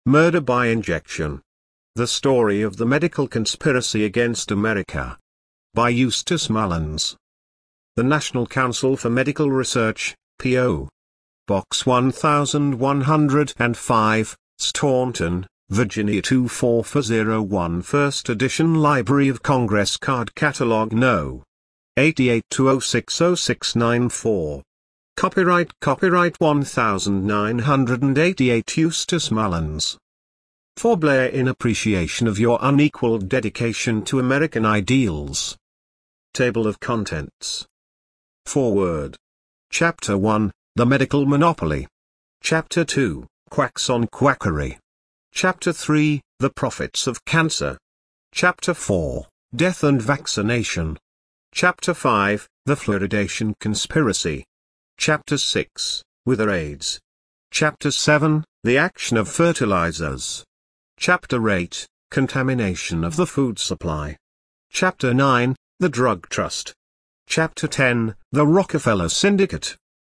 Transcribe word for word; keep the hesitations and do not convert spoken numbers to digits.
Murder by Injection. The Story of the Medical Conspiracy Against America. By Eustace Mullins. The National Council for Medical Research, P O Box one one oh five, Staunton, Virginia two four four zero one. First edition Library of Congress Card Catalog No. eight eight two zero six zero six nine four. Copyright Copyright nineteen eighty-eight Eustace Mullins. For Blair, in appreciation of your unequaled dedication to American ideals. Table of Contents. Foreword. Chapter one, The Medical Monopoly. Chapter two, Quacks on Quackery. Chapter three, The Profits of Cancer. Chapter four, Death and Vaccination. Chapter five, The Fluoridation Conspiracy. Chapter six, Wither AIDS. Chapter seven, The Action of Fertilizers. Chapter eight, Contamination of the Food Supply. Chapter nine, The Drug Trust. Chapter ten, The Rockefeller Syndicate.